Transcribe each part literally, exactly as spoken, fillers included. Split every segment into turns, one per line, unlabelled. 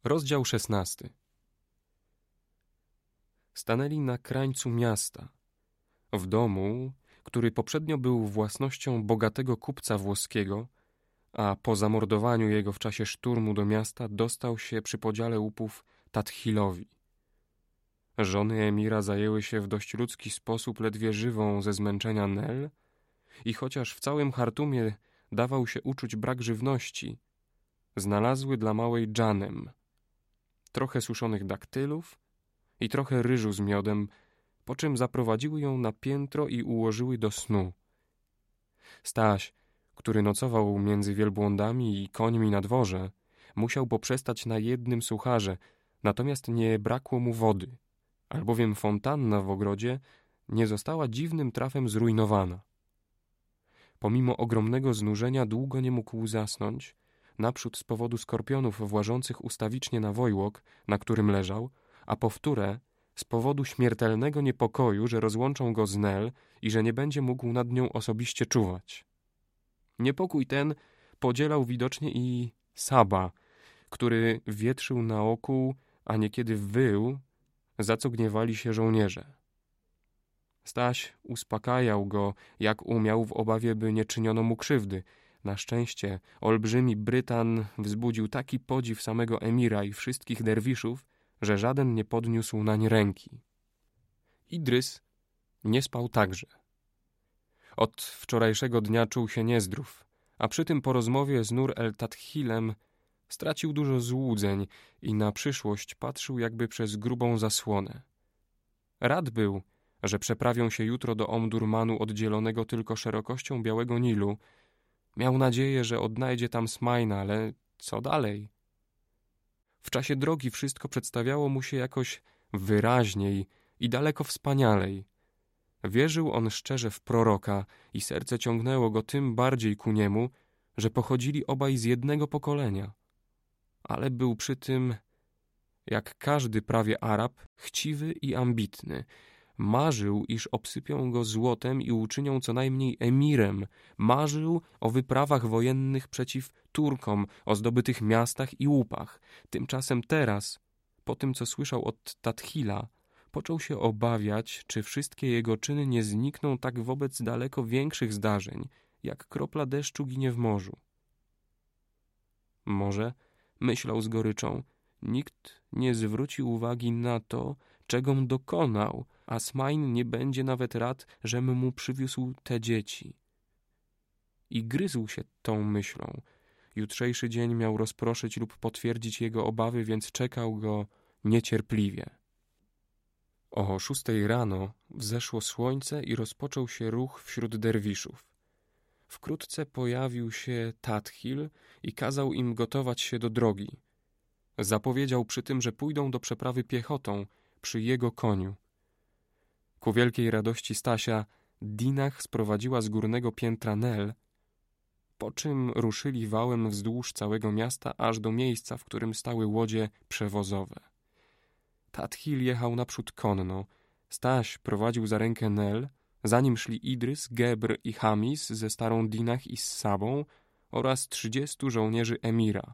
Rozdział szesnasty. Stanęli na krańcu miasta, w domu, który poprzednio był własnością bogatego kupca włoskiego, a po zamordowaniu jego w czasie szturmu do miasta dostał się przy podziale łupów Tathilowi. Żony emira zajęły się w dość ludzki sposób ledwie żywą ze zmęczenia Nel i chociaż w całym Chartumie dawał się uczuć brak żywności, znalazły dla małej Dżanem trochę suszonych daktylów i trochę ryżu z miodem, po czym zaprowadziły ją na piętro i ułożyły do snu. Staś, który nocował między wielbłądami i końmi na dworze, musiał poprzestać na jednym sucharze, natomiast nie brakło mu wody, albowiem fontanna w ogrodzie nie została dziwnym trafem zrujnowana. Pomimo ogromnego znużenia długo nie mógł zasnąć, naprzód z powodu skorpionów włażących ustawicznie na wojłok, na którym leżał, a powtóre z powodu śmiertelnego niepokoju, że rozłączą go z Nel i że nie będzie mógł nad nią osobiście czuwać. Niepokój ten podzielał widocznie i Saba, który wietrzył na oku, a niekiedy wył, za co gniewali się żołnierze. Staś uspokajał go, jak umiał, w obawie, by nie czyniono mu krzywdy. Na szczęście olbrzymi Brytan wzbudził taki podziw samego emira i wszystkich derwiszów, że żaden nie podniósł nań ręki. Idrys nie spał także. Od wczorajszego dnia czuł się niezdrów, a przy tym po rozmowie z Nur el-Tathilem stracił dużo złudzeń i na przyszłość patrzył jakby przez grubą zasłonę. Rad był, że przeprawią się jutro do Omdurmanu oddzielonego tylko szerokością Białego Nilu. Miał nadzieję, że odnajdzie tam Smaina, ale co dalej? W czasie drogi wszystko przedstawiało mu się jakoś wyraźniej i daleko wspanialej. Wierzył on szczerze w proroka i serce ciągnęło go tym bardziej ku niemu, że pochodzili obaj z jednego pokolenia. Ale był przy tym, jak każdy prawie Arab, chciwy i ambitny. Marzył, iż obsypią go złotem i uczynią co najmniej emirem. Marzył o wyprawach wojennych przeciw Turkom, o zdobytych miastach i łupach. Tymczasem teraz, po tym co słyszał od Tathila, począł się obawiać, czy wszystkie jego czyny nie znikną tak wobec daleko większych zdarzeń, jak kropla deszczu ginie w morzu. Może, myślał z goryczą, nikt nie zwróci uwagi na to, czegom dokonał, a Smain nie będzie nawet rad, żem mu przywiózł te dzieci. I gryzł się tą myślą. Jutrzejszy dzień miał rozproszyć lub potwierdzić jego obawy, więc czekał go niecierpliwie. O szóstej rano wzeszło słońce i rozpoczął się ruch wśród derwiszów. Wkrótce pojawił się Tathil i kazał im gotować się do drogi. Zapowiedział przy tym, że pójdą do przeprawy piechotą przy jego koniu. Ku wielkiej radości Stasia Dinah sprowadziła z górnego piętra Nel, po czym ruszyli wałem wzdłuż całego miasta aż do miejsca, w którym stały łodzie przewozowe. Tathil jechał naprzód konno, Staś prowadził za rękę Nel, za nim szli Idrys, Gebr i Hamis ze starą Dinah i z Sabą oraz trzydziestu żołnierzy emira.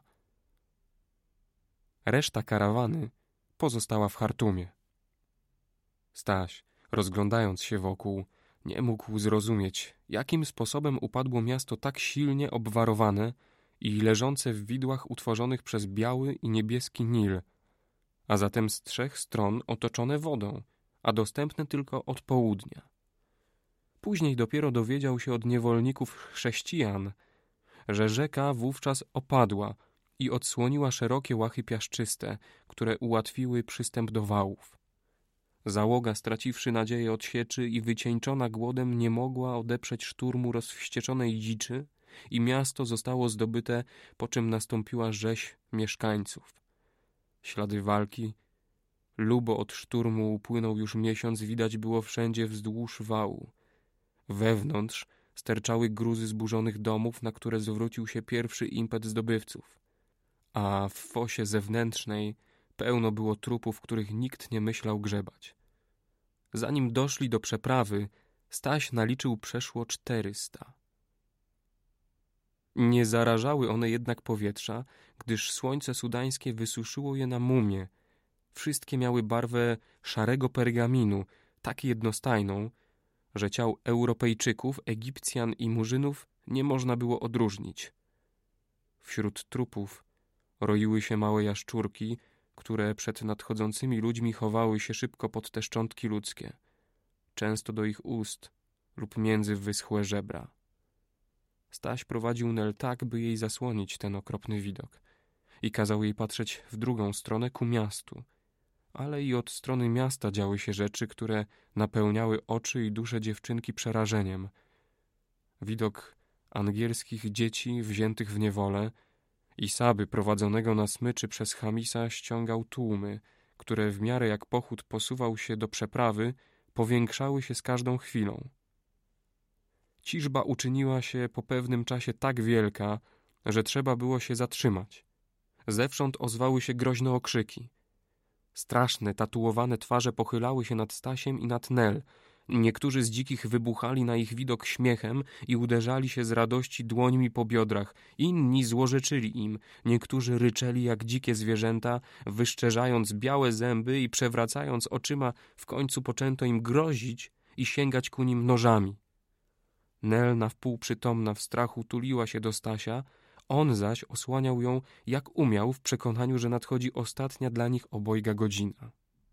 Reszta karawany pozostała w Chartumie. Staś, rozglądając się wokół, nie mógł zrozumieć, jakim sposobem upadło miasto tak silnie obwarowane i leżące w widłach utworzonych przez biały i niebieski Nil, a zatem z trzech stron otoczone wodą, a dostępne tylko od południa. Później dopiero dowiedział się od niewolników chrześcijan, że rzeka wówczas opadła i odsłoniła szerokie łachy piaszczyste, które ułatwiły przystęp do wałów. Załoga, straciwszy nadzieję od sieczy i wycieńczona głodem, nie mogła odeprzeć szturmu rozwścieczonej dziczy i miasto zostało zdobyte, po czym nastąpiła rzeź mieszkańców. Ślady walki, lubo od szturmu upłynął już miesiąc, widać było wszędzie wzdłuż wału. Wewnątrz sterczały gruzy zburzonych domów, na które zwrócił się pierwszy impet zdobywców. A w fosie zewnętrznej pełno było trupów, których nikt nie myślał grzebać. Zanim doszli do przeprawy, Staś naliczył przeszło czterysta. Nie zarażały one jednak powietrza, gdyż słońce sudańskie wysuszyło je na mumie. Wszystkie miały barwę szarego pergaminu, tak jednostajną, że ciał Europejczyków, Egipcjan i Murzynów nie można było odróżnić. Wśród trupów roiły się małe jaszczurki, które przed nadchodzącymi ludźmi chowały się szybko pod te szczątki ludzkie, często do ich ust lub między wyschłe żebra. Staś prowadził Nel tak, by jej zasłonić ten okropny widok i kazał jej patrzeć w drugą stronę ku miastu, ale i od strony miasta działy się rzeczy, które napełniały oczy i duszę dziewczynki przerażeniem. Widok angielskich dzieci wziętych w niewolę i Saby prowadzonego na smyczy przez Chamisa ściągał tłumy, które w miarę jak pochód posuwał się do przeprawy, powiększały się z każdą chwilą. Ciżba uczyniła się po pewnym czasie tak wielka, że trzeba było się zatrzymać. Zewsząd ozwały się groźne okrzyki. Straszne, tatuowane twarze pochylały się nad Stasiem i nad Nel. Niektórzy z dzikich wybuchali na ich widok śmiechem i uderzali się z radości dłońmi po biodrach. Inni złorzeczyli im. Niektórzy ryczeli jak dzikie zwierzęta, wyszczerzając białe zęby i przewracając oczyma. W końcu poczęto im grozić i sięgać ku nim nożami. Nel, na wpół przytomna w strachu, tuliła się do Stasia, on zaś osłaniał ją jak umiał w przekonaniu, że nadchodzi ostatnia dla nich obojga godzina.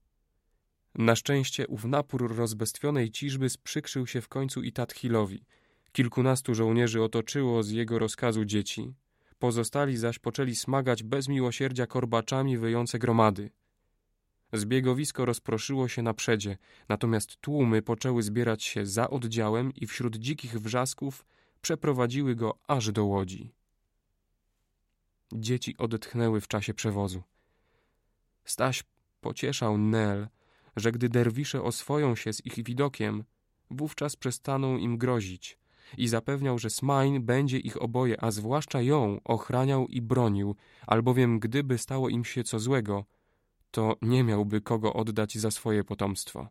Na szczęście ów napór rozbestwionej ciżby sprzykrzył się w końcu i Tadhilowi. Kilkunastu żołnierzy otoczyło z jego rozkazu dzieci. Pozostali zaś poczęli smagać bez miłosierdzia korbaczami wyjące gromady. Zbiegowisko rozproszyło się na przedzie, natomiast tłumy poczęły zbierać się za oddziałem i wśród dzikich wrzasków przeprowadziły go aż do łodzi. Dzieci odetchnęły w czasie przewozu. Staś pocieszał Nel, że gdy derwisze oswoją się z ich widokiem, wówczas przestaną im grozić i zapewniał, że Smain będzie ich oboje, a zwłaszcza ją, ochraniał i bronił, albowiem gdyby stało im się co złego, to nie miałby kogo oddać za swoje potomstwo.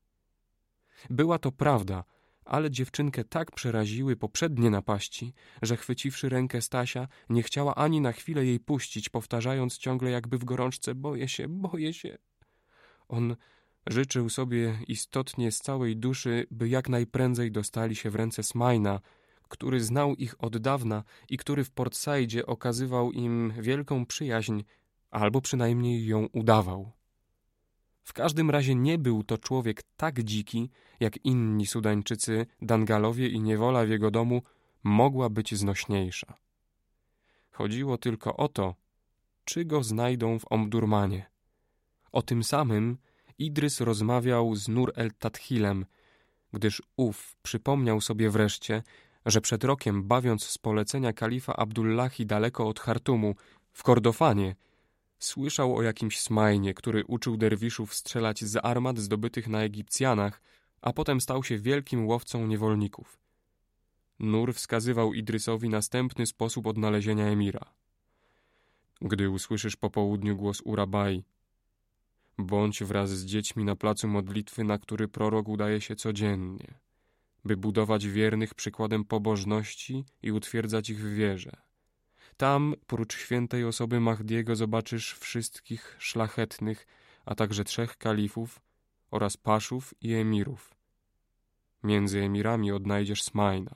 Była to prawda, ale dziewczynkę tak przeraziły poprzednie napaści, że chwyciwszy rękę Stasia, nie chciała ani na chwilę jej puścić, powtarzając ciągle jakby w gorączce: boję się, boję się. On życzył sobie istotnie z całej duszy, by jak najprędzej dostali się w ręce Smaina, który znał ich od dawna i który w Port Saidzie okazywał im wielką przyjaźń, albo przynajmniej ją udawał. W każdym razie nie był to człowiek tak dziki, jak inni Sudańczycy, Dangalowie, i niewola w jego domu mogła być znośniejsza. Chodziło tylko o to, czy go znajdą w Omdurmanie. O tym samym Idrys rozmawiał z Nur el-Tadhilem, gdyż ów przypomniał sobie wreszcie, że przed rokiem, bawiąc z polecenia kalifa Abdullahi daleko od Chartumu, w Kordofanie, słyszał o jakimś Smainie, który uczył derwiszów strzelać z armat zdobytych na Egipcjanach, a potem stał się wielkim łowcą niewolników. Nur wskazywał Idrysowi następny sposób odnalezienia emira. Gdy usłyszysz po południu głos Urabai, bądź wraz z dziećmi na placu modlitwy, na który prorok udaje się codziennie, by budować wiernych przykładem pobożności i utwierdzać ich w wierze. Tam, prócz świętej osoby Mahdiego, zobaczysz wszystkich szlachetnych, a także trzech kalifów oraz paszów i emirów. Między emirami odnajdziesz Smaina.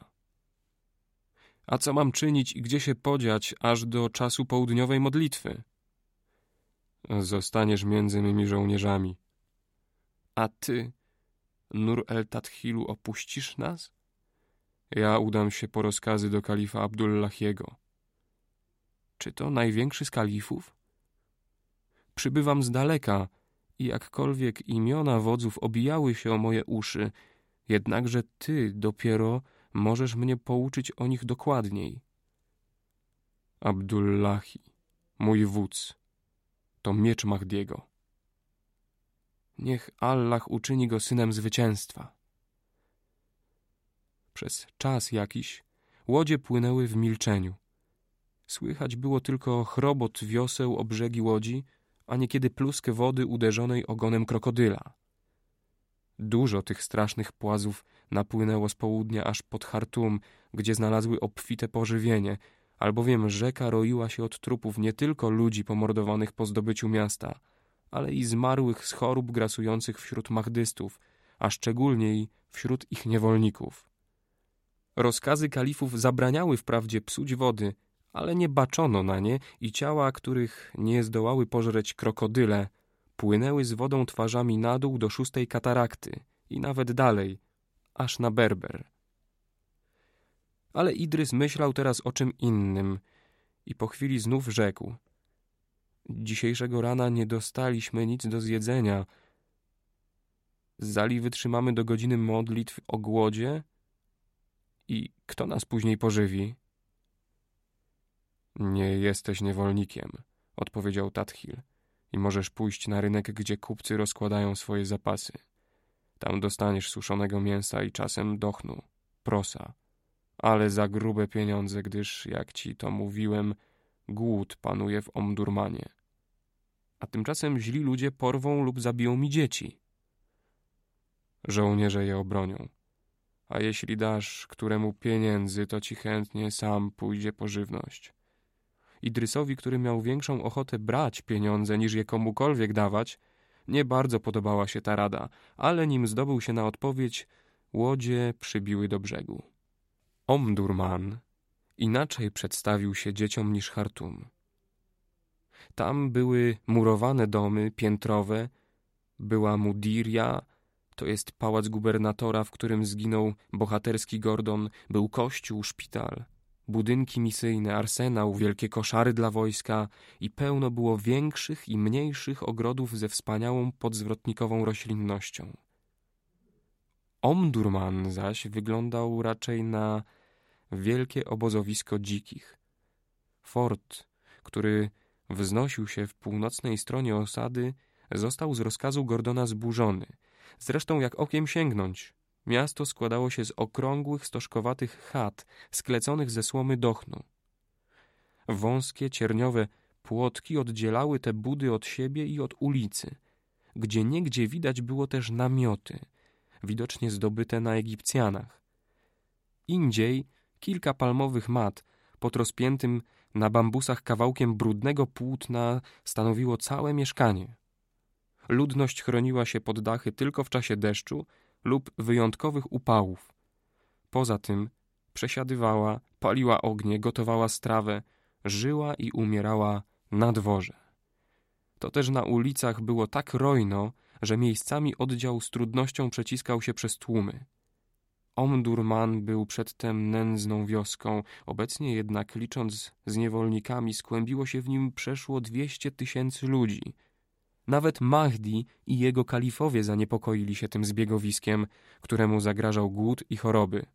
A co mam czynić i gdzie się podziać aż do czasu południowej modlitwy? Zostaniesz między mymi żołnierzami. A ty, Nur el-Tadhilu, opuścisz nas? Ja udam się po rozkazy do kalifa Abdullahiego. Czy to największy z kalifów? Przybywam z daleka i jakkolwiek imiona wodzów obijały się o moje uszy, jednakże ty dopiero możesz mnie pouczyć o nich dokładniej. Abdullahi, mój wódz, to miecz Mahdiego. Niech Allah uczyni go synem zwycięstwa. Przez czas jakiś łodzie płynęły w milczeniu. Słychać było tylko chrobot wioseł o brzegi łodzi, a niekiedy pluskę wody uderzonej ogonem krokodyla. Dużo tych strasznych płazów napłynęło z południa aż pod Chartum, gdzie znalazły obfite pożywienie, albowiem rzeka roiła się od trupów nie tylko ludzi pomordowanych po zdobyciu miasta, ale i zmarłych z chorób grasujących wśród mahdystów, a szczególniej wśród ich niewolników. Rozkazy kalifów zabraniały wprawdzie psuć wody, ale nie baczono na nie i ciała, których nie zdołały pożreć krokodyle, płynęły z wodą twarzami na dół do szóstej katarakty i nawet dalej, aż na Berber. Ale Idrys myślał teraz o czym innym i po chwili znów rzekł: dzisiejszego rana nie dostaliśmy nic do zjedzenia. Zali wytrzymamy do godziny modlitw o głodzie i kto nas później pożywi? Nie jesteś niewolnikiem, odpowiedział Tadhil, i możesz pójść na rynek, gdzie kupcy rozkładają swoje zapasy. Tam dostaniesz suszonego mięsa i czasem dochnu, prosa, ale za grube pieniądze, gdyż, jak ci to mówiłem, głód panuje w Omdurmanie. A tymczasem źli ludzie porwą lub zabiją mi dzieci. Żołnierze je obronią. A jeśli dasz któremu pieniędzy, to ci chętnie sam pójdzie po żywność. Idrysowi, który miał większą ochotę brać pieniądze niż je komukolwiek dawać, nie bardzo podobała się ta rada, ale nim zdobył się na odpowiedź, łodzie przybiły do brzegu. Omdurman inaczej przedstawił się dzieciom niż Chartum. Tam były murowane domy piętrowe, była mudirja, to jest pałac gubernatora, w którym zginął bohaterski Gordon, był kościół, szpital, budynki misyjne, arsenał, wielkie koszary dla wojska i pełno było większych i mniejszych ogrodów ze wspaniałą podzwrotnikową roślinnością. Omdurman zaś wyglądał raczej na wielkie obozowisko dzikich. Fort, który wznosił się w północnej stronie osady, został z rozkazu Gordona zburzony. Zresztą jak okiem sięgnąć, miasto składało się z okrągłych, stożkowatych chat, skleconych ze słomy dochnu. Wąskie, cierniowe płotki oddzielały te budy od siebie i od ulicy. Gdzieniegdzie widać było też namioty, widocznie zdobyte na Egipcjanach. Indziej kilka palmowych mat pod rozpiętym na bambusach kawałkiem brudnego płótna stanowiło całe mieszkanie. Ludność chroniła się pod dachy tylko w czasie deszczu lub wyjątkowych upałów. Poza tym przesiadywała, paliła ognie, gotowała strawę, żyła i umierała na dworze. To też na ulicach było tak rojno, że miejscami oddział z trudnością przeciskał się przez tłumy. Omdurman był przedtem nędzną wioską, obecnie jednak, licząc z niewolnikami, skłębiło się w nim przeszło dwieście tysięcy ludzi. Nawet Mahdi i jego kalifowie zaniepokoili się tym zbiegowiskiem, któremu zagrażał głód i choroby.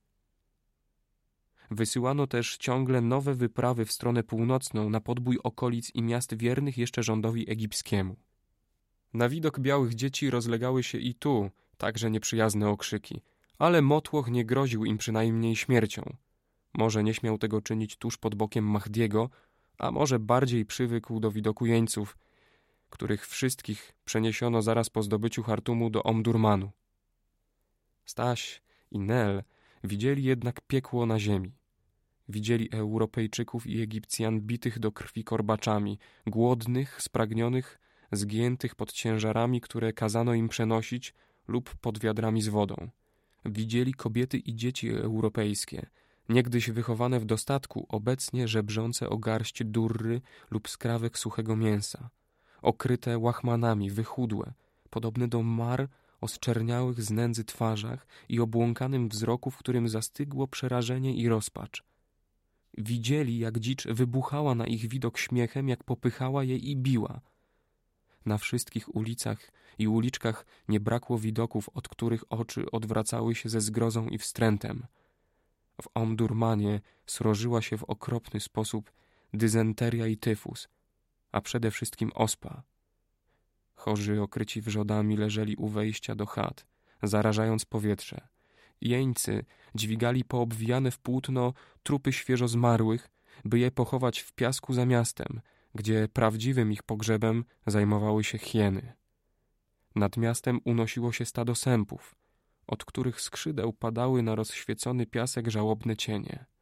Wysyłano też ciągle nowe wyprawy w stronę północną na podbój okolic i miast wiernych jeszcze rządowi egipskiemu. Na widok białych dzieci rozlegały się i tu także nieprzyjazne okrzyki, ale motłoch nie groził im przynajmniej śmiercią. Może nie śmiał tego czynić tuż pod bokiem Mahdiego, a może bardziej przywykł do widoku jeńców, których wszystkich przeniesiono zaraz po zdobyciu Chartumu do Omdurmanu. Staś i Nel widzieli jednak piekło na ziemi. Widzieli Europejczyków i Egipcjan bitych do krwi korbaczami, głodnych, spragnionych, zgiętych pod ciężarami, które kazano im przenosić, lub pod wiadrami z wodą. Widzieli kobiety i dzieci europejskie, niegdyś wychowane w dostatku, obecnie żebrzące o garść durry lub skrawek suchego mięsa, okryte łachmanami, wychudłe, podobne do mar o zczerniałych z nędzy twarzach i obłąkanym wzroku, w którym zastygło przerażenie i rozpacz. Widzieli, jak dzicz wybuchała na ich widok śmiechem, jak popychała je i biła. Na wszystkich ulicach i uliczkach nie brakło widoków, od których oczy odwracały się ze zgrozą i wstrętem. W Omdurmanie srożyła się w okropny sposób dysenteria i tyfus, a przede wszystkim ospa. Chorzy okryci wrzodami leżeli u wejścia do chat, zarażając powietrze. Jeńcy dźwigali poobwijane w płótno trupy świeżo zmarłych, by je pochować w piasku za miastem, gdzie prawdziwym ich pogrzebem zajmowały się hieny. Nad miastem unosiło się stado sępów, od których skrzydeł padały na rozświecony piasek żałobne cienie.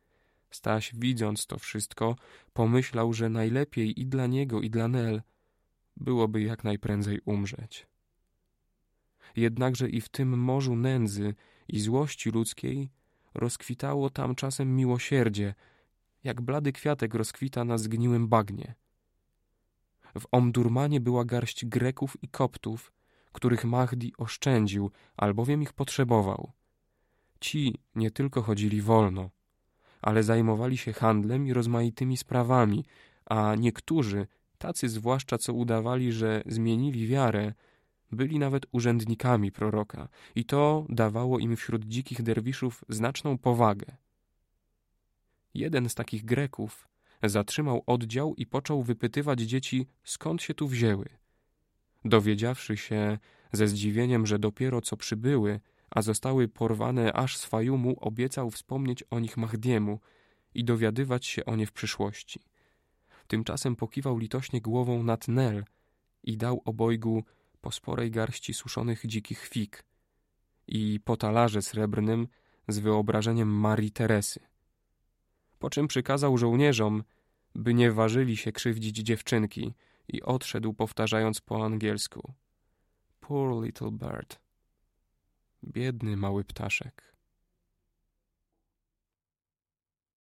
Staś, widząc to wszystko, pomyślał, że najlepiej i dla niego, i dla Nel byłoby jak najprędzej umrzeć. Jednakże i w tym morzu nędzy i złości ludzkiej rozkwitało tam czasem miłosierdzie, jak blady kwiatek rozkwita na zgniłym bagnie. W Omdurmanie była garść Greków i Koptów, których Mahdi oszczędził, albowiem ich potrzebował. Ci nie tylko chodzili wolno, ale zajmowali się handlem i rozmaitymi sprawami, a niektórzy, tacy zwłaszcza co udawali, że zmienili wiarę, byli nawet urzędnikami proroka i to dawało im wśród dzikich derwiszów znaczną powagę. Jeden z takich Greków zatrzymał oddział i począł wypytywać dzieci, skąd się tu wzięły. Dowiedziawszy się ze zdziwieniem, że dopiero co przybyły, a zostały porwane aż z Fajumu, obiecał wspomnieć o nich Mahdiemu i dowiadywać się o nie w przyszłości. Tymczasem pokiwał litośnie głową nad Nel i dał obojgu po sporej garści suszonych dzikich fig i po talarze srebrnym z wyobrażeniem Marii Teresy. Po czym przykazał żołnierzom, by nie ważyli się krzywdzić dziewczynki i odszedł, powtarzając po angielsku: Poor little bird. Biedny mały ptaszek.